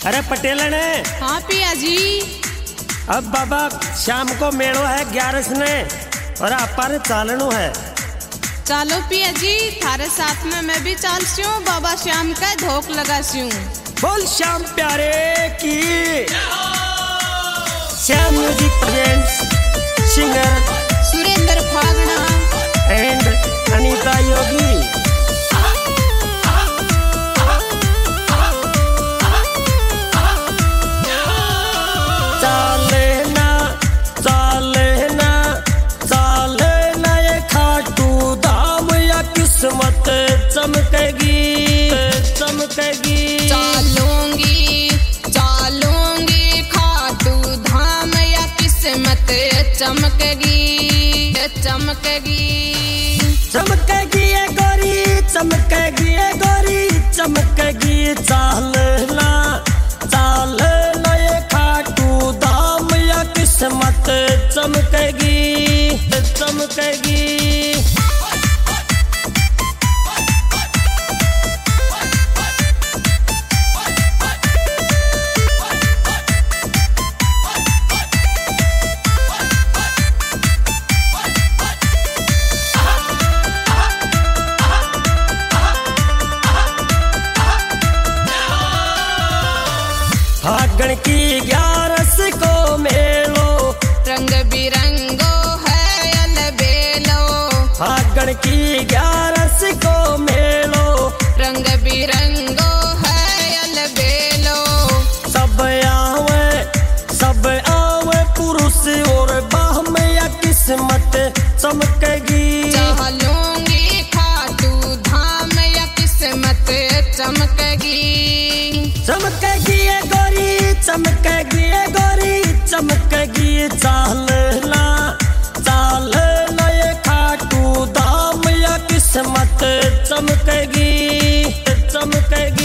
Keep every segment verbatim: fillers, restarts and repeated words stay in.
अरे पटेल ने। हाँ पिया जी। अब बाबा शाम को मेड़ो है ग्यारह ने और अपर चालनो है। चलो पिया जी थारे साथ में मैं भी चाल स्यूं बाबा श्याम का धोख लगा स्यूं। बोल श्याम प्यारे की। Shyam music presents singer Surendra Phagna and Anita Yogi. किस्मत चमकेगी चमकेगी। चालूंगी चालूंगी खाटू धाम या किस्मत चमकेगी चमकेगी चमकेगी ये गोरी चमकेगी ये गोरी चमकेगी। चालना चालना ये खाटू धाम या किस्मत चमकेगी चमकेगी। फागण की ग्यारस को मेलो रंग बिरंगो है अलबेलो। फागण की ग्यारस को मेलो रंग बिरंगो है अलबेलो। सब आवे सब आवे पुरुष और बाह में या किस्मत चमकेगी। चालूंगी खाटू धाम या किस्मत चमकेगी चमकेगी ये गोरी चमकेगी ये गोरी चमकेगी। चालना चालना ये खाटू धाम या किस्मत चमकेगी चमकेगी।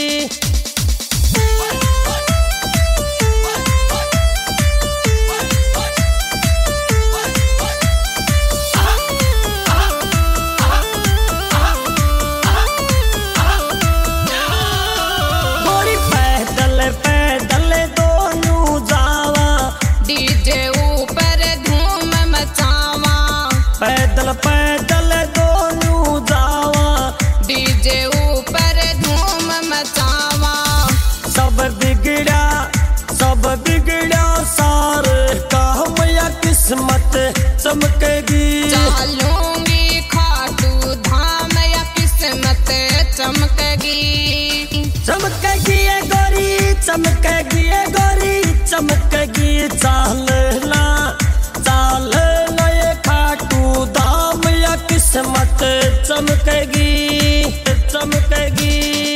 पैदल पैदल दोनों जावा डीजे ऊपर धूम मचावा। सब बिगड़ा सब बिगड़ा सारे काम या किस्मत चमकेगी। चालूंगी खाटू धाम या किस्मत चमकेगी चमकेगी ये गोरी चमकेगी ये गोरी चमकेगी। चालना चालना ये खाटू धाम या किस्मत चमकेगी चमकेगी।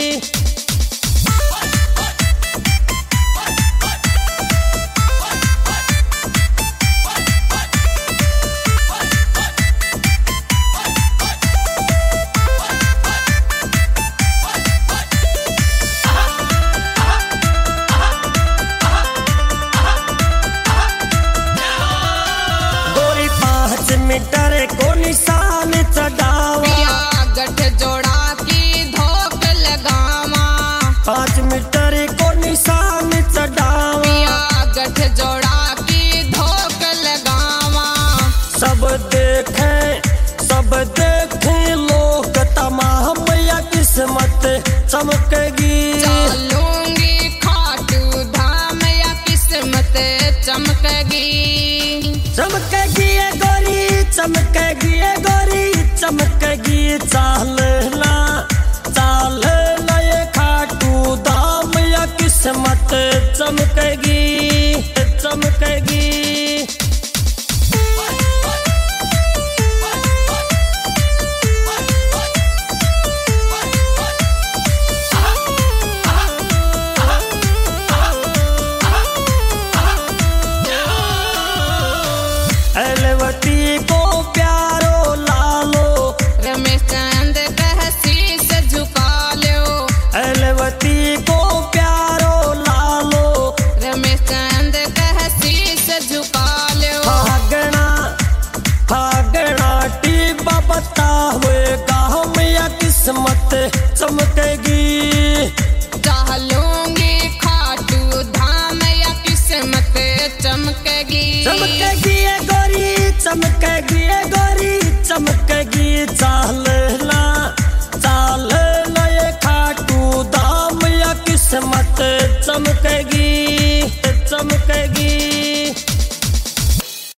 मीटर को निशान चढ़ावा गठ जोड़ा की धोख लगावा। पाँच मीटर को निशान चढ़ावा गठ जोड़ा की धोख लगावा। सब देखे सब देखे लोग तमाम या किस्मत चमकेगी। चालूंगी खाटू धाम या किस्मत चमकेगी चमकेगी ये गोरी चमकेगी ये गोरी चमकेगी। चालना चालना ये खाटू धाम या किस्मत चमकेगी चमकेगी। एलवती को प्यारो लालो रमेश चंद कहसी से झुका लो। एलवती को प्यारो लालो रमेश चंद कहसी से झुका लो। चमकेगी ये गोरी चमकेगी ये गोरी चमकेगी चाल ना चाल ना ये खाटू दाम या किस्मत चमकेगी चमकेगी